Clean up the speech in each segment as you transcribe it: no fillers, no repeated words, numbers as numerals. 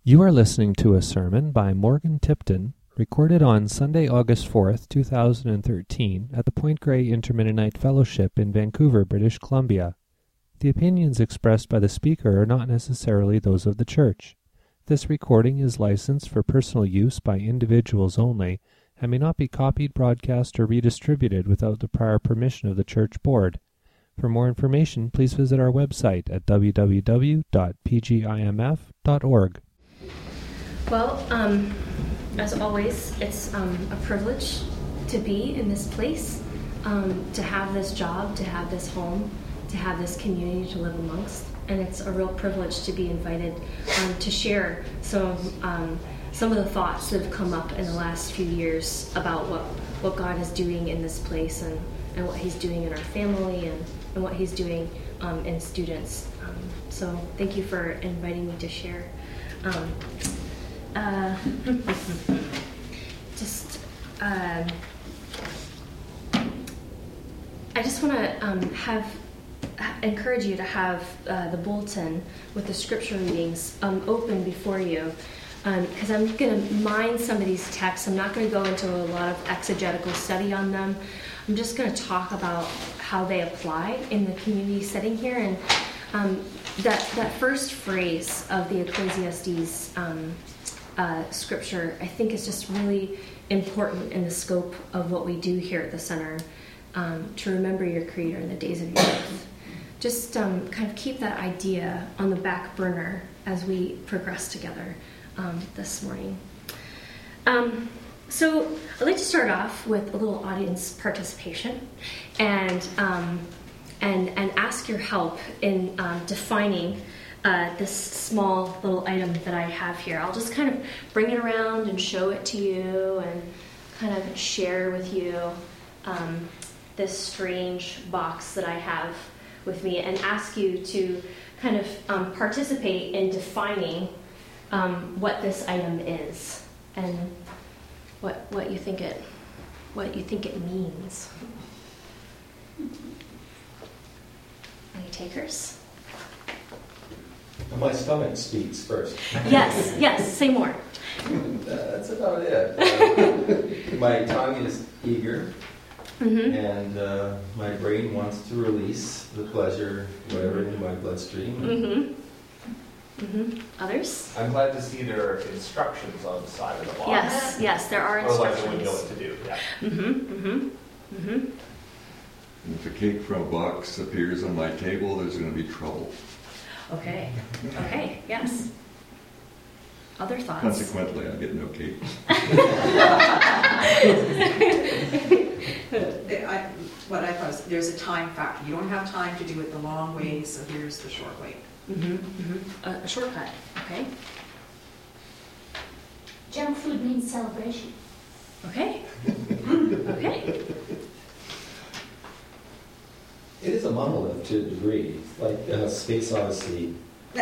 You are listening to a sermon by Morgan Tipton, recorded on Sunday, August 4th, 2013, at the Point Grey Intermennonite Fellowship in Vancouver, British Columbia. The opinions expressed by the speaker are not necessarily those of the church. This recording is licensed for personal use by individuals only and may not be copied, broadcast, or redistributed without the prior permission of the church board. For more information, please visit our website at www.pgimf.org. Well, as always, it's a privilege to be in this place, to have this job, to have this home, to have this community to live amongst. And it's a real privilege to be invited to share some of the thoughts that have come up in the last few years about what God is doing in this place and what He's doing in our family and what He's doing in students. So thank you for inviting me to share. I just want to encourage you to have the bulletin with the scripture readings open before you, because I'm going to mine some of these texts. I'm not going to go into a lot of exegetical study on them. I'm just going to talk about how they apply in the community setting here. And that first phrase of the Ecclesiastes scripture, I think, is just really important in the scope of what we do here at the center, to remember your Creator in the days of your youth. Just kind of keep that idea on the back burner as we progress together this morning. So I'd like to start off with a little audience participation and ask your help in defining this small little item that I have here. I'll just kind of bring it around and show it to you and kind of share with you this strange box that I have with me and ask you to kind of participate in defining what this item is and what you think it means. Any takers? My stomach speaks first. Yes, say more. That's about it. My tongue is eager, and my brain wants to release the pleasure, whatever, in my bloodstream. Others? I'm glad to see there are instructions on the side of the box. Yes, there are instructions. Otherwise, I wouldn't know what to do. Yeah. If a cake from a box appears on my table, there's going to be trouble. Okay, yes. Other thoughts? Consequently, I get no cake. What I thought is there's a time factor. You don't have time to do it the long way, so here's the short way. A shortcut, okay. Junk food means celebration. Okay. It is a monolith to a degree, like Space Odyssey,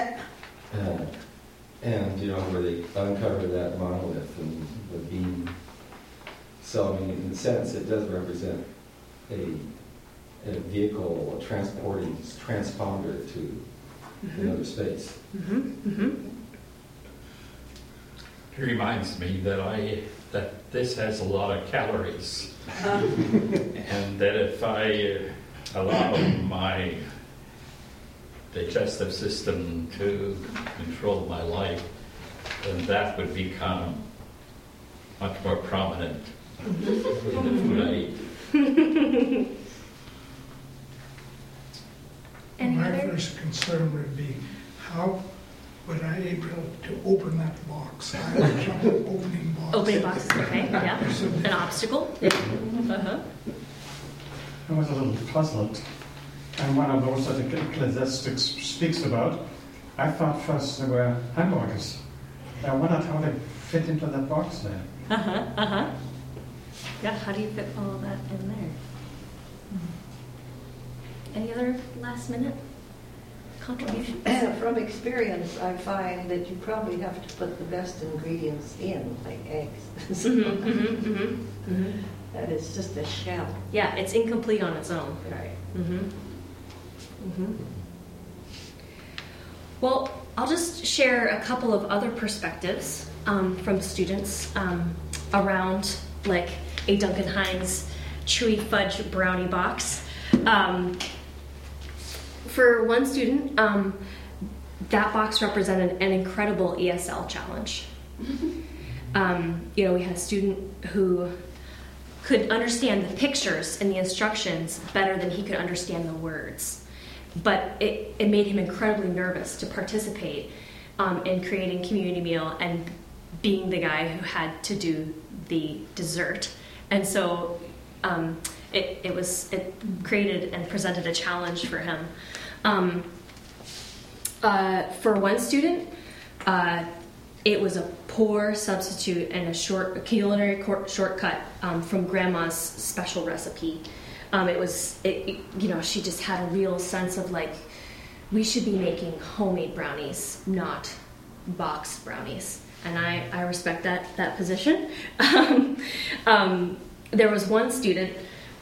and where they uncover that monolith and the beam. So, I mean, in a sense, it does represent a vehicle, a transporting transponder to another space. It reminds me that this has a lot of calories, and that if I allow my digestive system to control my life, then that would become much more prominent in the food I eat. My first concern would be, how would I able to open that box? I have trouble opening boxes. Opening boxes, okay, yeah. An obstacle? I was a little puzzled. And one of those that Ecclesiastes speaks about, I thought first they were hamburgers. I wondered how they fit into that box there. Yeah, how do you fit all of that in there? Any other last minute contributions? From experience, I find that you probably have to put the best ingredients in, like eggs. That is just a shell. Yeah, it's incomplete on its own. Right. Well, I'll just share a couple of other perspectives from students around like a Duncan Hines chewy fudge brownie box. For one student, that box represented an incredible ESL challenge. We had a student who could understand the pictures and the instructions better than he could understand the words. But it made him incredibly nervous to participate in creating community meal and being the guy who had to do the dessert. And so it created and presented a challenge for him. For one student, it was a poor substitute and a culinary shortcut from Grandma's special recipe. She just had a real sense of like, we should be making homemade brownies, not box brownies. And I respect that position. There was one student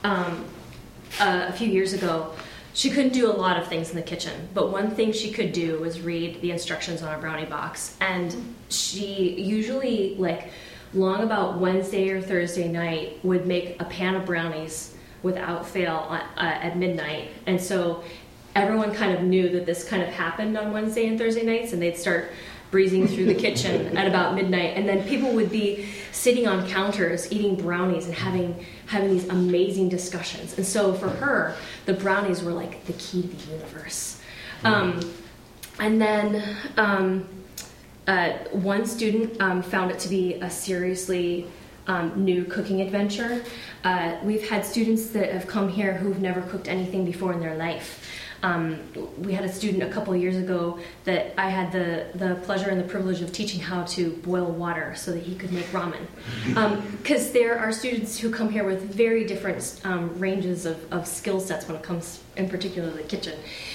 a few years ago. She couldn't do a lot of things in the kitchen, but one thing she could do was read the instructions on a brownie box. And she usually, like, long about Wednesday or Thursday night, would make a pan of brownies without fail at midnight. And so everyone kind of knew that this kind of happened on Wednesday and Thursday nights, and they'd start breezing through the kitchen at about midnight. And then people would be sitting on counters eating brownies and having these amazing discussions. And so for her, the brownies were like the key to the universe. And then one student found it to be a seriously new cooking adventure. We've had students that have come here who've never cooked anything before in their life. We had a student a couple of years ago that I had the pleasure and the privilege of teaching how to boil water so that he could make ramen. Because there are students who come here with very different ranges of skill sets when it comes in particular to the kitchen.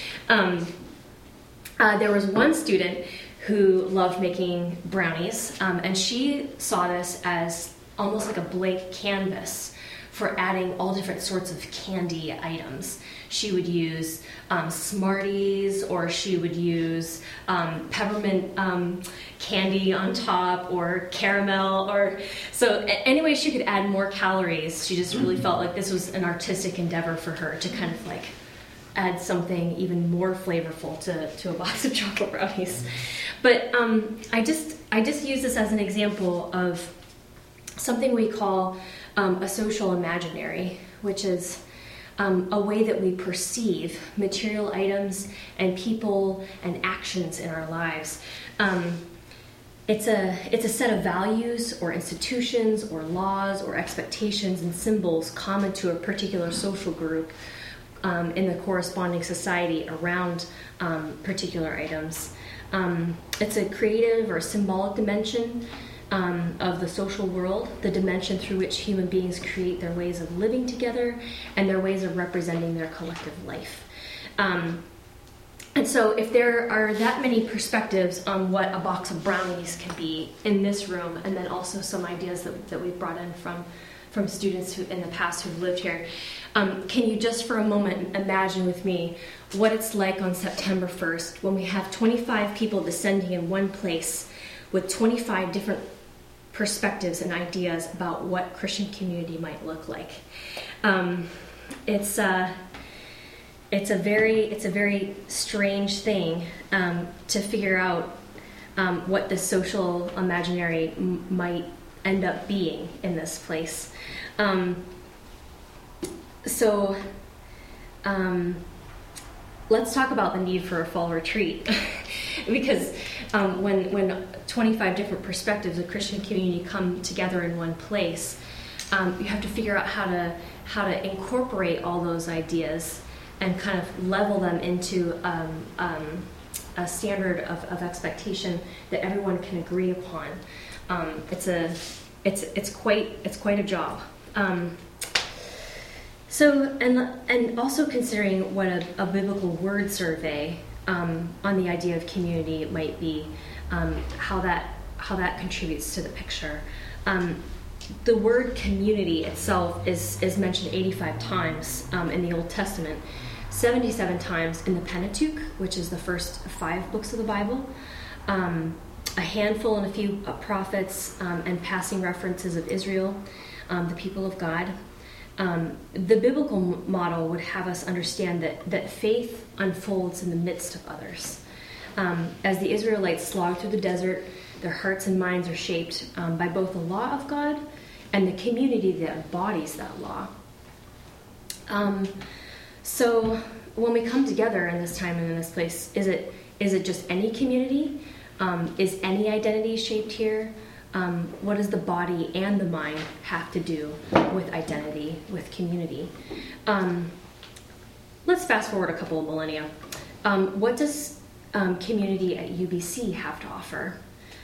There was one student who loved making brownies, and she saw this as almost like a blank canvas for adding all different sorts of candy items. She would use Smarties, or she would use peppermint candy on top, or caramel, or so anyway she could add more calories. She just really felt like this was an artistic endeavor for her to kind of like add something even more flavorful to a box of chocolate brownies. But I just use this as an example of something we call a social imaginary, which is a way that we perceive material items and people and actions in our lives. It's a set of values or institutions or laws or expectations and symbols common to a particular social group in the corresponding society around particular items. It's a creative or symbolic dimension of the social world, the dimension through which human beings create their ways of living together and their ways of representing their collective life. And so if there are that many perspectives on what a box of brownies can be in this room, and then also some ideas that we've brought in from students who in the past who've lived here, can you just for a moment imagine with me what it's like on September 1st when we have 25 people descending in one place with 25 different perspectives and ideas about what Christian community might look like. It's a very strange thing to figure out what the social imaginary might end up being in this place. So let's talk about the need for a fall retreat. Because when 25 different perspectives of Christian community come together in one place, you have to figure out how to incorporate all those ideas and kind of level them into a standard of expectation that everyone can agree upon. It's quite a job. So and also considering what a biblical word survey on the idea of community might be, how that contributes to the picture. The word community itself is mentioned 85 times in the Old Testament. 77 times in the Pentateuch, which is the first 5 books of the Bible, a handful and a few prophets, and passing references of Israel, the people of God. The biblical model would have us understand that faith unfolds in the midst of others. As the Israelites slog through the desert, their hearts and minds are shaped by both the law of God and the community that embodies that law. So when we come together in this time and in this place, is it just any community? Is any identity shaped here? What does the body and the mind have to do with identity, with community? Let's fast forward a couple of millennia. What does community at UBC have to offer?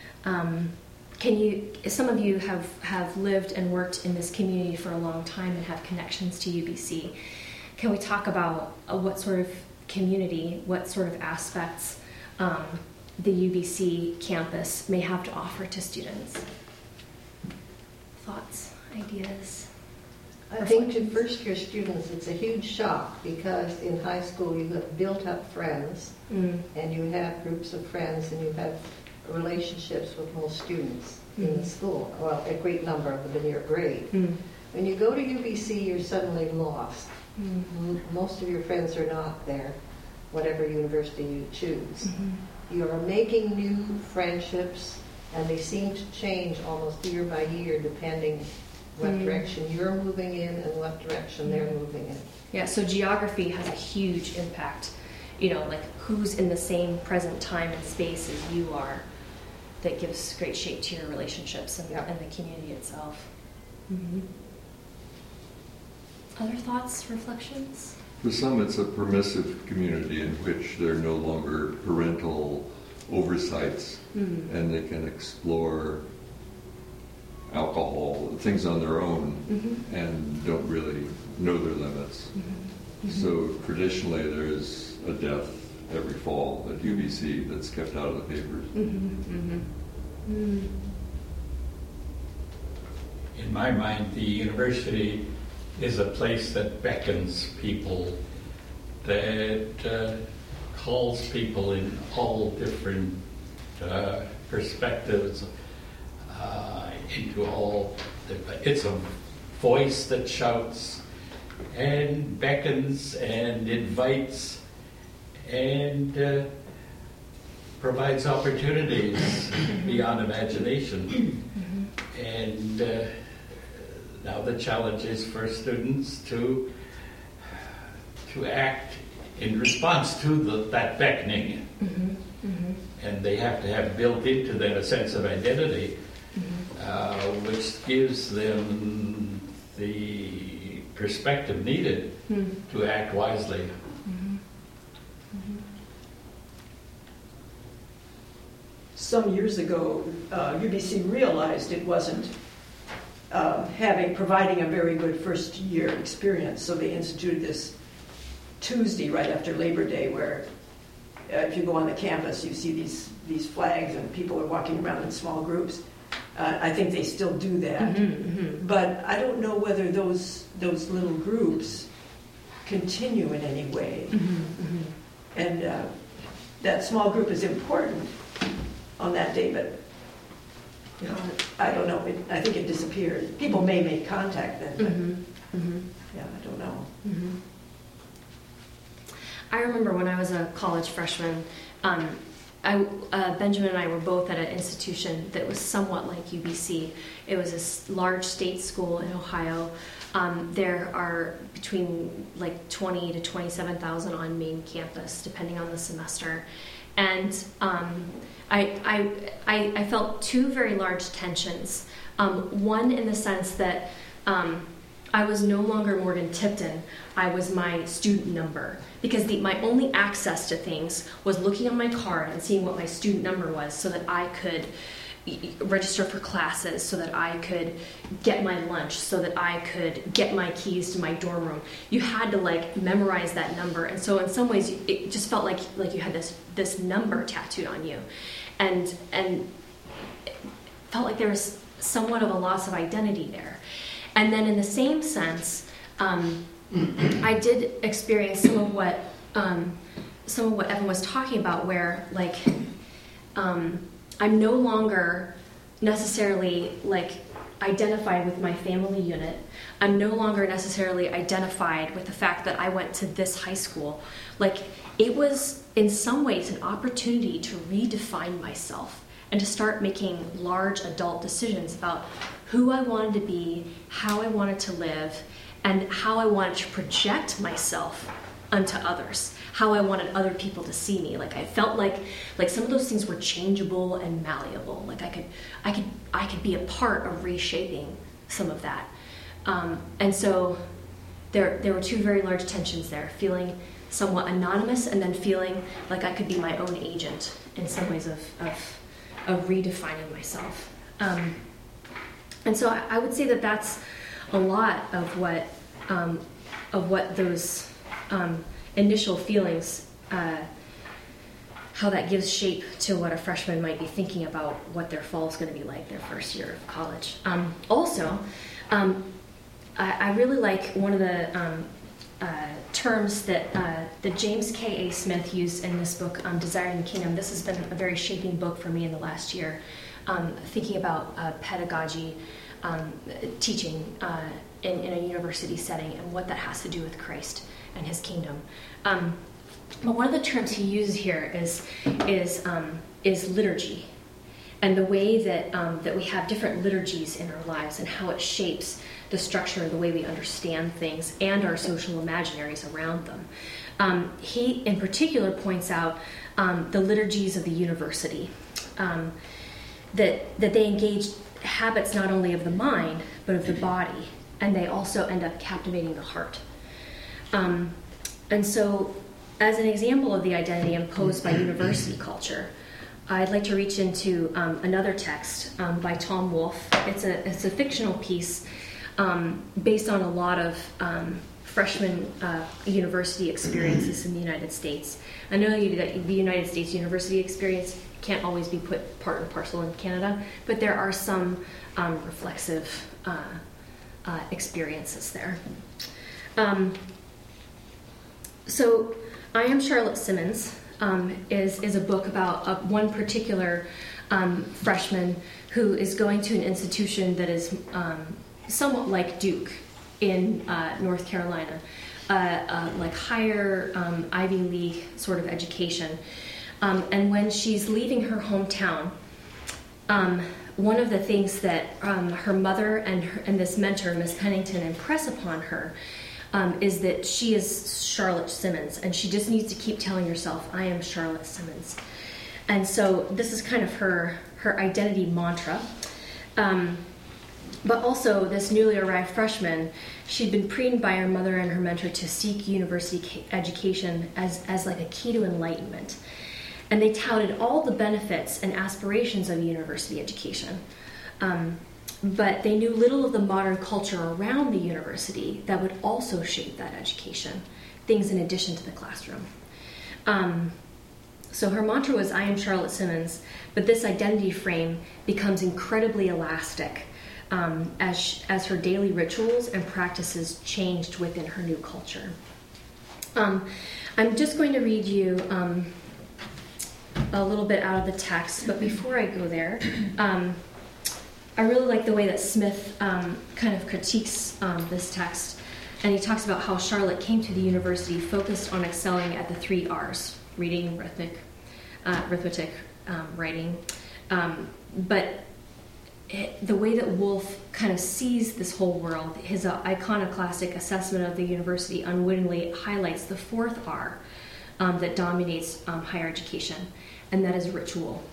Some of you have lived and worked in this community for a long time and have connections to UBC. Can we talk about what sort of community, what sort of aspects the UBC campus may have to offer to students? Thoughts, ideas? I think to first-year students, it's a huge shock because in high school you have built up friends, and you have groups of friends, and you have relationships with most students in the school, well, a great number of them in your grade. When you go to UBC, you're suddenly lost. Most of your friends are not there, whatever university you choose. You are making new friendships, and they seem to change almost year by year depending what direction you're moving in and what direction they're moving in. Yeah, so geography has a huge impact. Like who's in the same present time and space as you are, that gives great shape to your relationships and the community itself. Other thoughts, reflections? For some, it's a permissive community in which there are no longer parental oversights, and they can explore alcohol, things on their own, and don't really know their limits. So traditionally, there's a death every fall at UBC that's kept out of the papers. In my mind, the university is a place that beckons people, that calls people in all different perspectives into all. It's a voice that shouts and beckons and invites and provides opportunities beyond imagination. And now the challenge is for students to act in response to that beckoning. And they have to have built into them a sense of identity, which gives them the perspective needed to act wisely. Some years ago, UBC realized it wasn't providing a very good first year experience, so they instituted this Tuesday right after Labor Day, where if you go on the campus, you see these flags and people are walking around in small groups. I think they still do that, but I don't know whether those little groups continue in any way. And that small group is important on that day, but I don't know. I think it disappeared. People may make contact then, but yeah, I don't know. I remember when I was a college freshman, Benjamin and I were both at an institution that was somewhat like UBC. It was a large state school in Ohio. There are between like 20 to 27,000 on main campus, depending on the semester. And I felt two very large tensions. One in the sense that I was no longer Morgan Tipton. I was my student number, because my only access to things was looking on my card and seeing what my student number was, so that I could register for classes, so that I could get my lunch, so that I could get my keys to my dorm room. You had to memorize that number, and so in some ways it just felt like you had this number tattooed on you, and it felt like there was somewhat of a loss of identity there. And then in the same sense, I did experience some of what Evan was talking about, where like I'm no longer necessarily like identified with my family unit. I'm no longer necessarily identified with the fact that I went to this high school. Like, it was in some ways an opportunity to redefine myself and to start making large adult decisions about who I wanted to be, how I wanted to live, and how I wanted to project myself unto others, how I wanted other people to see me. Like, I felt like some of those things were changeable and malleable. Like I could be a part of reshaping some of that. And so there were two very large tensions there, feeling somewhat anonymous and then feeling like I could be my own agent in some ways of redefining myself. And so I would say that that's a lot of what those initial feelings, how that gives shape to what a freshman might be thinking about what their fall is going to be like, their first year of college. I really like one of the terms that James K.A. Smith used in this book, Desiring the Kingdom. This has been a very shaping book for me in the last year, thinking about pedagogy, teaching in a university setting and what that has to do with Christ and his kingdom. But one of the terms he uses here is liturgy, and the way that we have different liturgies in our lives and how it shapes the structure, the way we understand things, and our social imaginaries around them. He, in particular, points out the liturgies of the university, that they engage habits not only of the mind, but of the body, and they also end up captivating the heart. And so, as an example of the identity imposed by university culture, I'd like to reach into another text by Tom Wolfe. It's a fictional piece based on a lot of freshman university experiences in the United States. I know that the United States university experience can't always be put part and parcel in Canada, but there are some reflexive experiences there. So, I Am Charlotte Simmons is a book about one particular freshman who is going to an institution that is somewhat like Duke in North Carolina, like higher Ivy League sort of education. And when she's leaving her hometown, one of the things that her mother and this mentor, Miss Pennington, impress upon her is that she is Charlotte Simmons, and she just needs to keep telling herself, I am Charlotte Simmons. And so this is kind of her identity mantra. But also, this newly arrived freshman, she'd been preened by her mother and her mentor to seek university education as like a key to enlightenment. And they touted all the benefits and aspirations of university education. But they knew little of the modern culture around the university that would also shape that education, things in addition to the classroom. So her mantra was, I am Charlotte Simmons, but this identity frame becomes incredibly elastic as her daily rituals and practices changed within her new culture. I'm just going to read you a little bit out of the text, but before I go there, I really like the way that Smith kind of critiques this text, and he talks about how Charlotte came to the university focused on excelling at the 3 R's, reading, arithmetic, writing, but the way that Wolfe kind of sees this whole world, his iconoclastic assessment of the university unwittingly highlights the 4th R that dominates higher education, and that is ritual.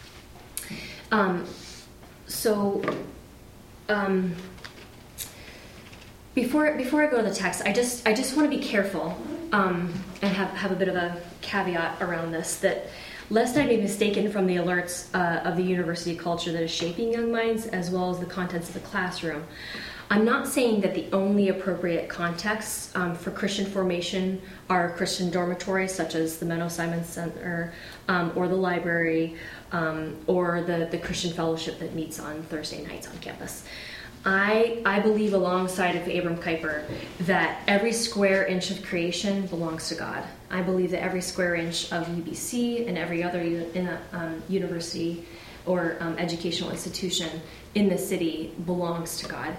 Before I go to the text, I just want to be careful and have a bit of a caveat around this, that lest I be mistaken from the alerts of the university culture that is shaping young minds, as well as the contents of the classroom. I'm not saying that the only appropriate contexts for Christian formation are Christian dormitories, such as the Menno Simons Center, or the library, or the Christian fellowship that meets on Thursday nights on campus. I believe, alongside of Abram Kuyper, that every square inch of creation belongs to God. I believe that every square inch of UBC and every other university or educational institution in the city belongs to God.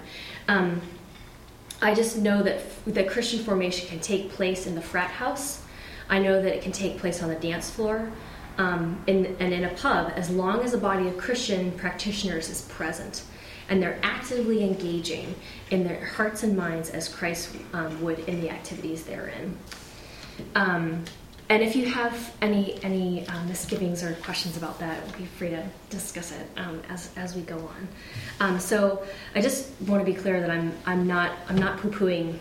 I just know that Christian formation can take place in the frat house. I know that it can take place on the dance floor and in a pub, as long as a body of Christian practitioners is present and they're actively engaging in their hearts and minds as Christ would in the activities they're in. And if you have any misgivings or questions about that, be free to discuss it as we go on. So I just want to be clear that I'm not poo-pooing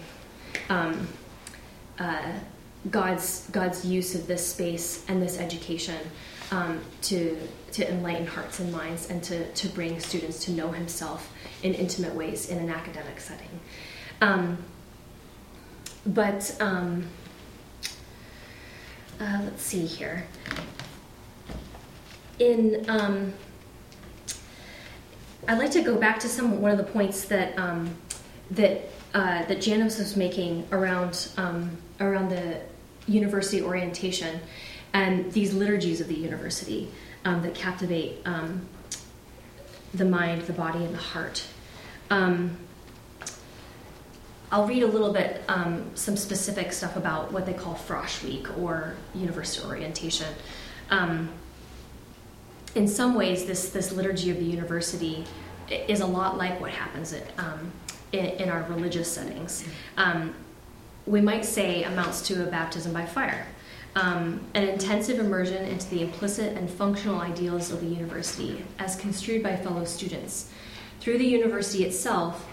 God's use of this space and this education to enlighten hearts and minds and to bring students to know Himself in intimate ways in an academic setting. Let's see here. I'd like to go back to one of the points that Janice was making around the university orientation and these liturgies of the university that captivate the mind, the body, and the heart. I'll read a little bit, some specific stuff about what they call Frosh Week or university orientation. In some ways, this liturgy of the university is a lot like what happens in our religious settings. We might say amounts to a baptism by fire, an intensive immersion into the implicit and functional ideals of the university as construed by fellow students. Through the university itself,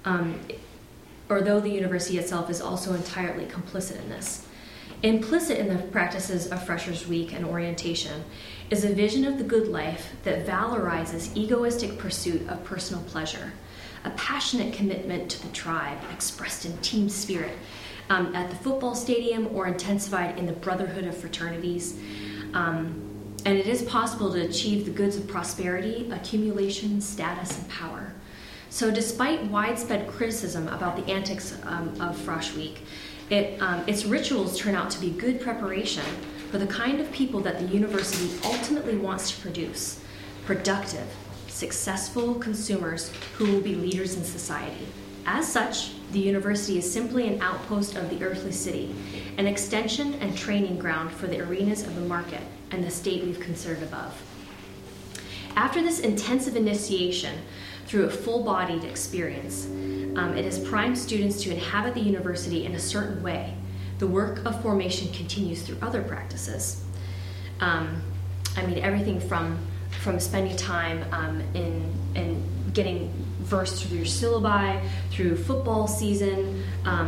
or though the university itself is also entirely complicit in this. Implicit in the practices of Freshers' Week and orientation is a vision of the good life that valorizes egoistic pursuit of personal pleasure, a passionate commitment to the tribe expressed in team spirit at the football stadium or intensified in the brotherhood of fraternities. And it is possible to achieve the goods of prosperity, accumulation, status, and power. So despite widespread criticism about the antics of Frosh Week, its rituals turn out to be good preparation for the kind of people that the university ultimately wants to produce: productive, successful consumers who will be leaders in society. As such, the university is simply an outpost of the earthly city, an extension and training ground for the arenas of the market and the state we've considered above. After this intensive initiation through a full-bodied experience, it has primed students to inhabit the university in a certain way. The work of formation continues through other practices. Everything from spending time in getting versed through your syllabi, through football season.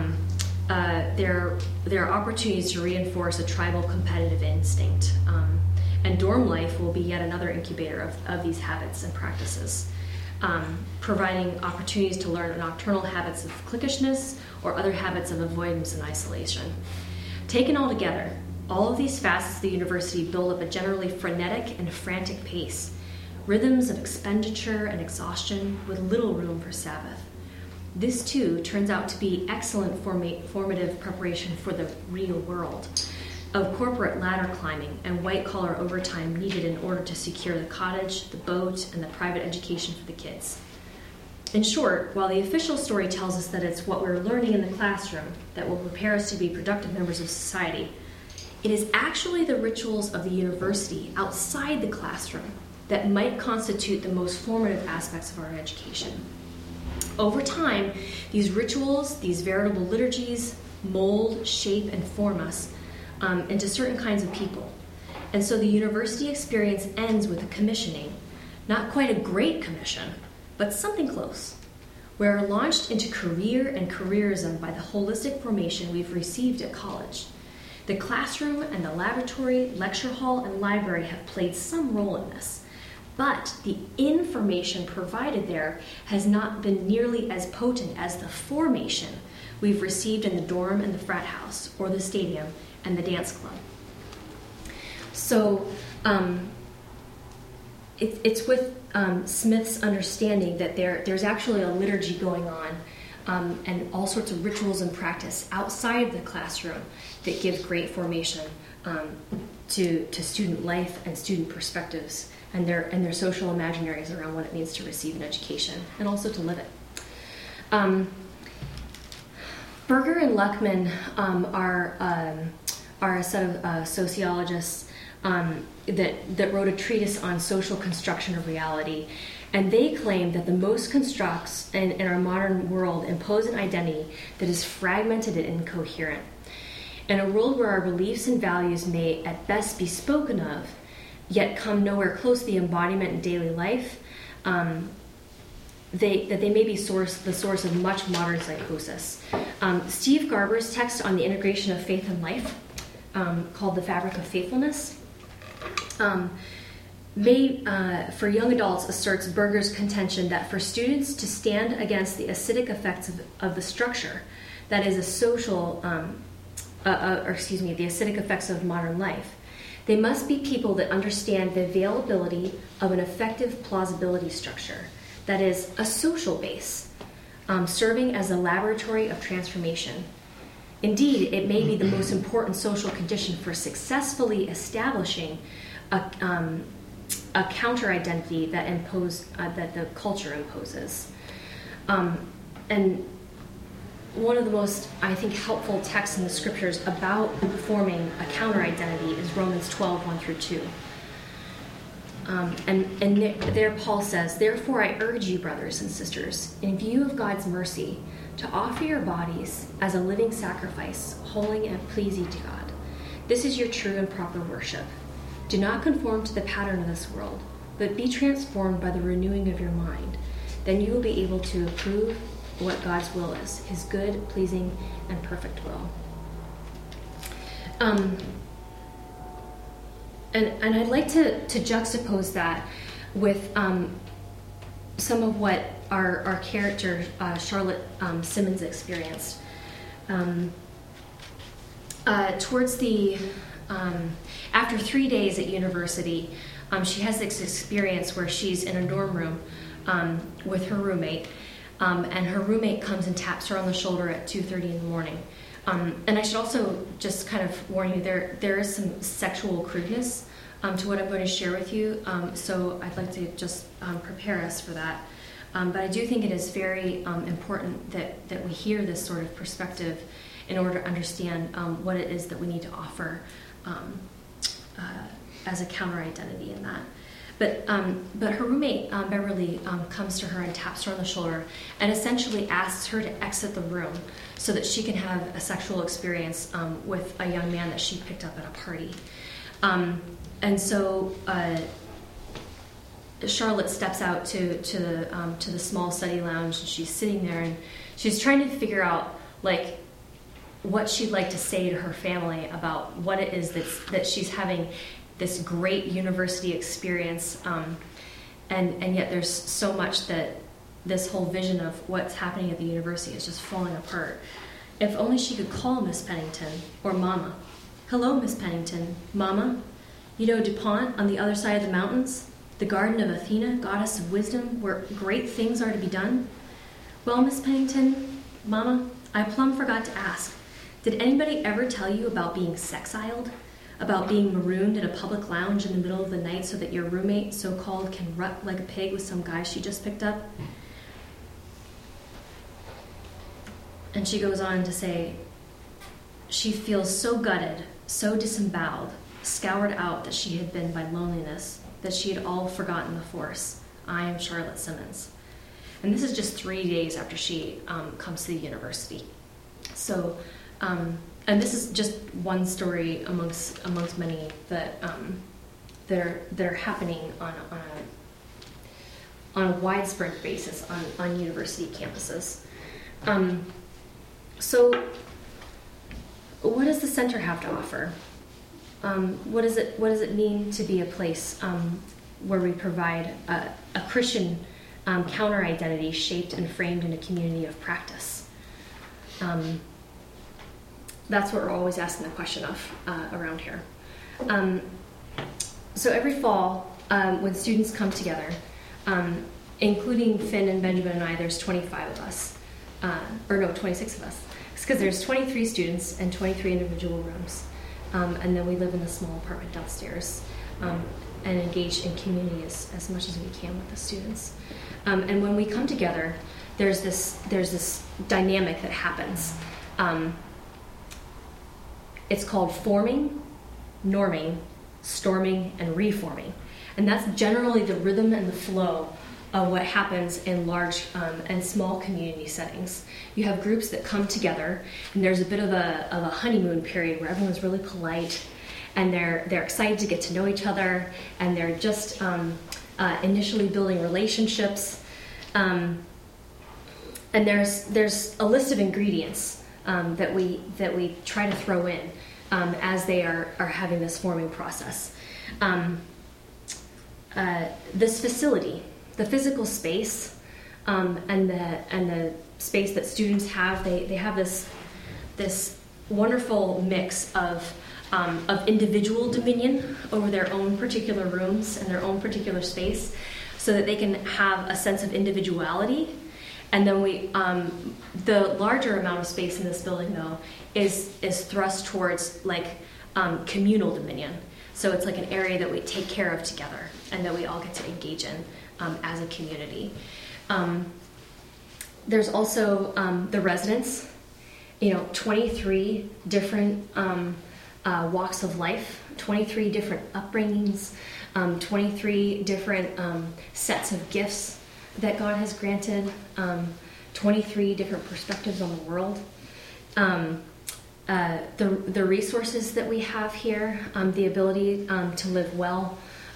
There are opportunities to reinforce a tribal competitive instinct. And dorm life will be yet another incubator of these habits and practices, providing opportunities to learn nocturnal habits of cliquishness or other habits of avoidance and isolation. Taken all together, all of these facets of the university build up a generally frenetic and frantic pace, rhythms of expenditure and exhaustion with little room for Sabbath. This, too, turns out to be excellent formative preparation for the real world of corporate ladder climbing and white-collar overtime needed in order to secure the cottage, the boat, and the private education for the kids. In short, while the official story tells us that it's what we're learning in the classroom that will prepare us to be productive members of society, it is actually the rituals of the university outside the classroom that might constitute the most formative aspects of our education. Over time, these rituals, these veritable liturgies, mold, shape, and form us into certain kinds of people. And so the university experience ends with a commissioning, not quite a great commission, but something close. We are launched into career and careerism by the holistic formation we've received at college. The classroom and the laboratory, lecture hall, and library have played some role in this, but the information provided there has not been nearly as potent as the formation we've received in the dorm and the frat house, or the stadium and the dance club. So, it's with Smith's understanding that there's actually a liturgy going on, and all sorts of rituals and practice outside of the classroom that give great formation to student life and student perspectives and their social imaginaries around what it means to receive an education and also to live it. Berger and Luckman are a set of sociologists that wrote a treatise on social construction of reality, and they claim that the most constructs in our modern world impose an identity that is fragmented and incoherent. In a world where our beliefs and values may at best be spoken of, yet come nowhere close to the embodiment in daily life, they may be the source of much modern psychosis. Steve Garber's text on the integration of faith and life, called The Fabric of Faithfulness, for young adults asserts Berger's contention that for students to stand against the acidic effects of the structure, that is the acidic effects of modern life, they must be people that understand the availability of an effective plausibility structure, that is, a social base, serving as a laboratory of transformation. Indeed, it may be the most important social condition for successfully establishing a counter-identity that the culture imposes. And one of the most, I think, helpful texts in the scriptures about forming a counter-identity is Romans 12, 1 through 2. And there Paul says, "Therefore I urge you, brothers and sisters, in view of God's mercy, to offer your bodies as a living sacrifice, holy and pleasing to God. This is your true and proper worship. Do not conform to the pattern of this world, but be transformed by the renewing of your mind. Then you will be able to approve what God's will is, his good, pleasing, and perfect will." And I'd like to juxtapose that with some of what our character, Charlotte Simmons, experienced. Towards the, after 3 days at university, she has this experience where she's in a dorm room with her roommate, and her roommate comes and taps her on the shoulder at 2:30 in the morning. And I should also just kind of warn you, there is some sexual crudeness to what I'm going to share with you, so I'd like to just prepare us for that. But I do think it is very important that we hear this sort of perspective in order to understand what it is that we need to offer as a counter-identity in that. But her roommate, Beverly, comes to her and taps her on the shoulder and essentially asks her to exit the room so that she can have a sexual experience with a young man that she picked up at a party. And so Charlotte steps out to the small study lounge, and she's sitting there, and she's trying to figure out, like, what she'd like to say to her family about what it is that she's having this great university experience, and yet there's so much that this whole vision of what's happening at the university is just falling apart. If only she could call Miss Pennington, or Mama. "Hello, Miss Pennington. Mama, you know DuPont on the other side of the mountains? The garden of Athena, goddess of wisdom, where great things are to be done? Well, Miss Pennington, Mama, I plumb forgot to ask. Did anybody ever tell you about being sexiled? About being marooned in a public lounge in the middle of the night so that your roommate, so-called, can rut like a pig with some guy she just picked up?" And she goes on to say, she feels so gutted, so disemboweled, scoured out that she had been by loneliness, that she had all forgotten the force. I am Charlotte Simmons. And this is just 3 days after she comes to the university. So, and this is just one story amongst many that are happening on a widespread basis on university campuses. So, what does the center have to offer? What does it mean to be a place where we provide a Christian counter-identity shaped and framed in a community of practice? That's what we're always asking the question of around here. So every fall, when students come together, including Finn and Benjamin and I, there's 25 of us, 26 of us, because there's 23 students and 23 individual rooms, and then we live in a small apartment downstairs, and engage in community as much as we can with the students. And when we come together, there's this dynamic that happens. It's called forming, norming, storming, and reforming. And that's generally the rhythm and the flow of what happens in large and small community settings. You have groups that come together, and there's a bit of a honeymoon period where everyone's really polite, and they're excited to get to know each other, and they're just initially building relationships. And there's a list of ingredients that we try to throw in as they are having this forming process. This facility, the physical space, and the space that students have, they have this wonderful mix of individual dominion over their own particular rooms and their own particular space, so that they can have a sense of individuality. And then the larger amount of space in this building, though, is thrust towards communal dominion. So it's like an area that we take care of together and that we all get to engage in as a community. There's also the residents, 23 different walks of life, 23 different upbringings, 23 different sets of gifts that God has granted, 23 different perspectives on the world. The resources that we have here, the ability to live well,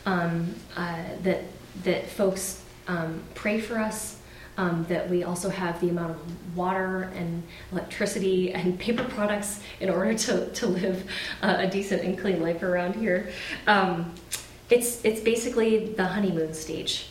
that folks pray for us, that we also have the amount of water and electricity and paper products in order to live a decent and clean life around here. It's basically the honeymoon stage.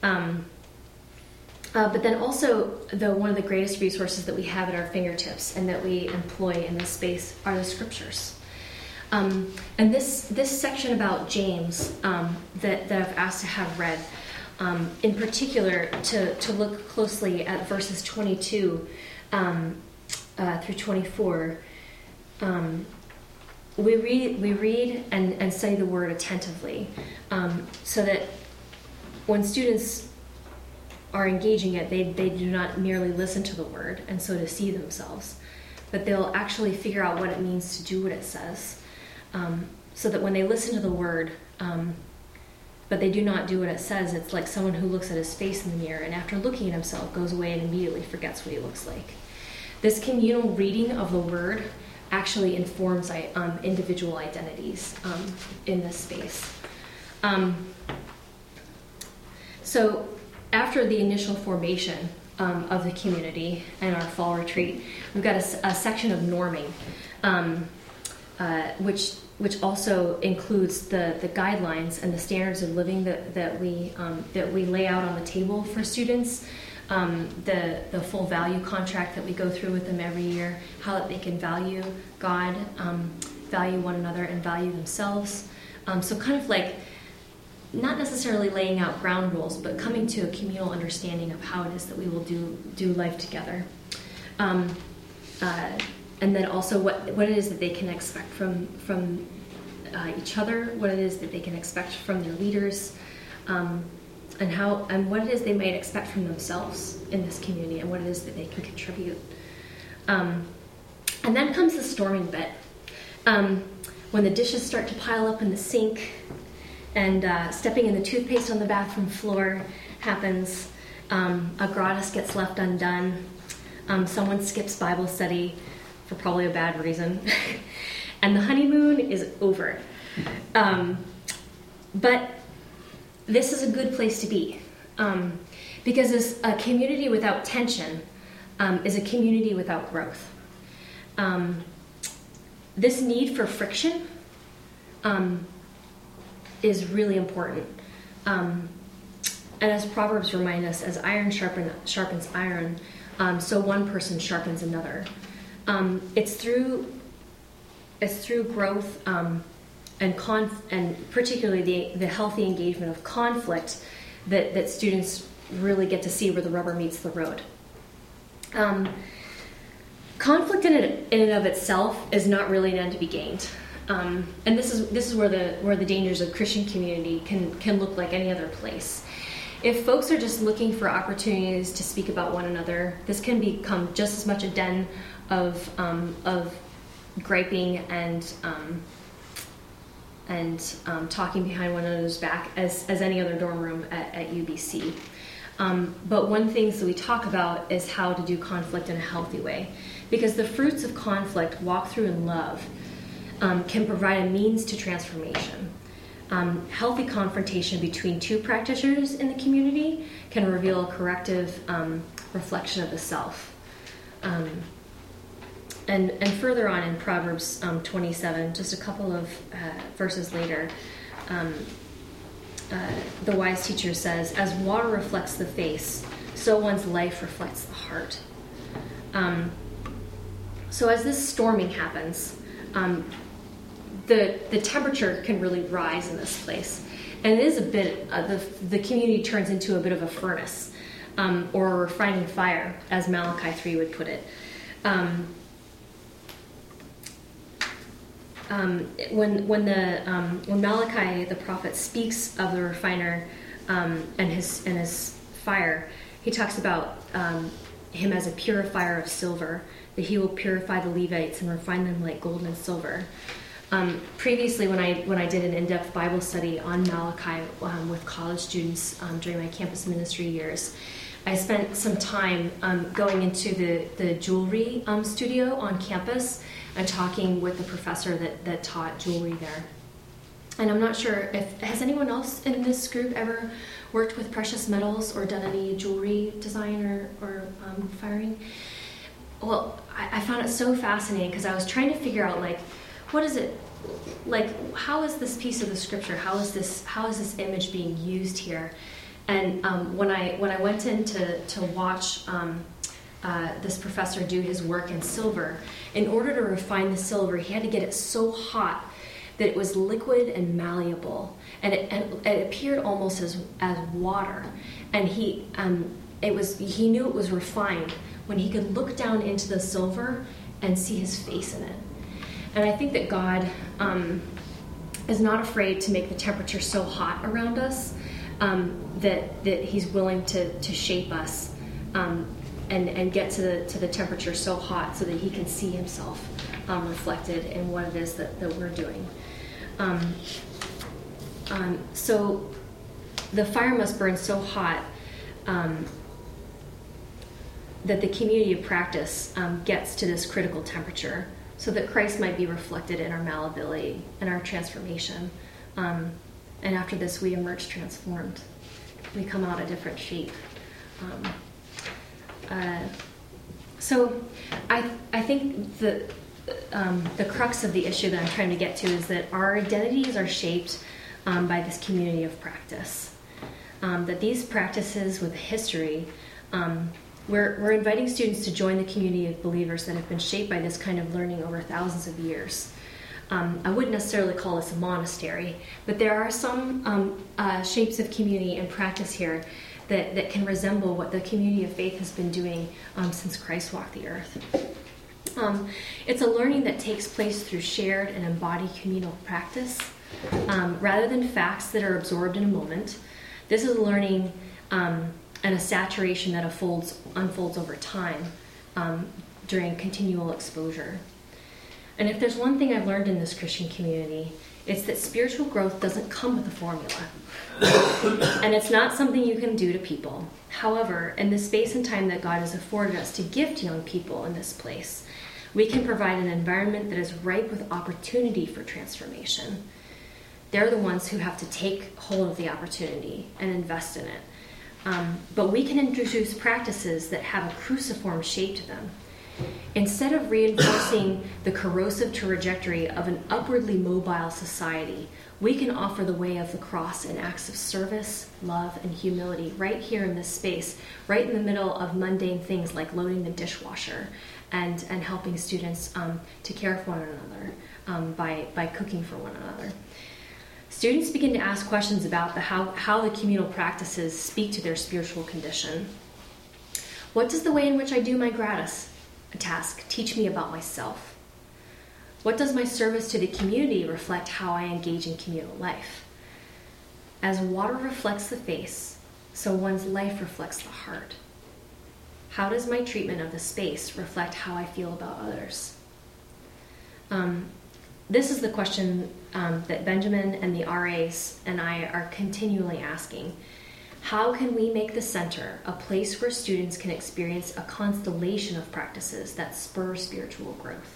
But then also, one of the greatest resources that we have at our fingertips and that we employ in this space are the scriptures. And this section about James that I've asked to have read, in particular to look closely at verses 22 through 24, we read and study the word attentively, so that when students are engaging it, they do not merely listen to the word and so deceive themselves, but they'll actually figure out what it means to do what it says, so that when they listen to the word, but they do not do what it says, it's like someone who looks at his face in the mirror and after looking at himself goes away and immediately forgets what he looks like. This communal reading of the word actually informs individual identities in this space. So after the initial formation of the community and our fall retreat, we've got a section of norming, which also includes the guidelines and the standards of living that we lay out on the table for students, the full value contract that we go through with them every year, how that they can value God, value one another, and value themselves. So kind of like not necessarily laying out ground rules, but coming to a communal understanding of how it is that we will do life together. And then also what it is that they can expect from each other, what it is that they can expect from their leaders, and what it is they might expect from themselves in this community, and what it is that they can contribute. And then comes the storming bit, when the dishes start to pile up in the sink, and stepping in the toothpaste on the bathroom floor happens. A gratis gets left undone. Someone skips Bible study for probably a bad reason. And the honeymoon is over. But this is a good place to be. Because a community without tension is a community without growth. This need for friction is really important. And as Proverbs remind us, as iron sharpens iron, so one person sharpens another. It's through growth particularly the healthy engagement of conflict that students really get to see where the rubber meets the road. Conflict in and of itself is not really an end to be gained. And this is where the dangers of Christian community can look like any other place. If folks are just looking for opportunities to speak about one another, this can become just as much a den of griping and talking behind one another's back as any other dorm room at UBC. But one thing that we talk about is how to do conflict in a healthy way, because the fruits of conflict, walked through in love, can provide a means to transformation. Healthy confrontation between two practitioners in the community can reveal a corrective reflection of the self. And further on in Proverbs 27, just a couple of verses later, the wise teacher says, "As water reflects the face, so one's life reflects the heart." So as this storming happens, the temperature can really rise in this place. And it is a bit, the community turns into a bit of a furnace, or a refining fire, as Malachi 3 would put it. When Malachi the prophet speaks of the refiner and his fire, he talks about him as a purifier of silver, that he will purify the Levites and refine them like gold and silver. Previously, when I did an in-depth Bible study on Malachi with college students during my campus ministry years, I spent some time going into the jewelry studio on campus and talking with the professor that taught jewelry there. And I'm not sure has anyone else in this group ever worked with precious metals or done any jewelry design or firing? Well, I found it so fascinating because I was trying to figure out, like, what is it, like, how is this piece of the scripture, how is this image being used here? And when I went in to watch this professor do his work in silver, in order to refine the silver, he had to get it so hot that it was liquid and malleable, and it appeared almost as water. And he knew it was refined when he could look down into the silver and see his face in it. And I think that God is not afraid to make the temperature so hot around us that He's willing to shape us and get to the temperature so hot so that He can see Himself reflected in what it is that we're doing. So the fire must burn so hot that the community of practice gets to this critical temperature, so that Christ might be reflected in our malleability and our transformation. And after this, we emerge transformed. We come out a different shape. So I think the crux of the issue that I'm trying to get to is that our identities are shaped by this community of practice. That these practices with history, we're inviting students to join the community of believers that have been shaped by this kind of learning over thousands of years. I wouldn't necessarily call this a monastery, but there are some shapes of community and practice here that can resemble what the community of faith has been doing since Christ walked the earth. It's a learning that takes place through shared and embodied communal practice, rather than facts that are absorbed in a moment. This is learning and a saturation that unfolds over time during continual exposure. And if there's one thing I've learned in this Christian community, it's that spiritual growth doesn't come with a formula. And it's not something you can do to people. However, in the space and time that God has afforded us to gift young people in this place, we can provide an environment that is ripe with opportunity for transformation. They're the ones who have to take hold of the opportunity and invest in it. But we can introduce practices that have a cruciform shape to them. Instead of reinforcing the corrosive trajectory of an upwardly mobile society, we can offer the way of the cross in acts of service, love, and humility right here in this space, right in the middle of mundane things like loading the dishwasher and helping students to care for one another, by cooking for one another. Students begin to ask questions about how the communal practices speak to their spiritual condition. What does the way in which I do my gratis task teach me about myself? What does my service to the community reflect how I engage in communal life? As water reflects the face, so one's life reflects the heart. How does my treatment of the space reflect how I feel about others? This is the question that Benjamin and the RAs and I are continually asking. How can we make the center a place where students can experience a constellation of practices that spur spiritual growth?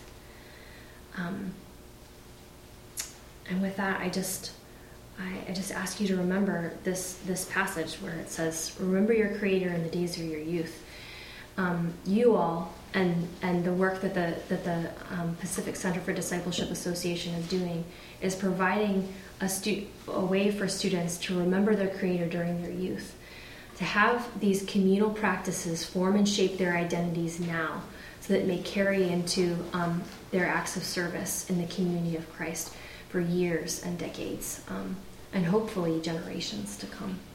And with that, I just ask you to remember this passage where it says, "Remember your Creator in the days of your youth." You all and the work that the Pacific Center for Discipleship Association is doing is providing a way for students to remember their Creator during their youth, to have these communal practices form and shape their identities now, so that it may carry into their acts of service in the community of Christ for years and decades, and hopefully generations to come.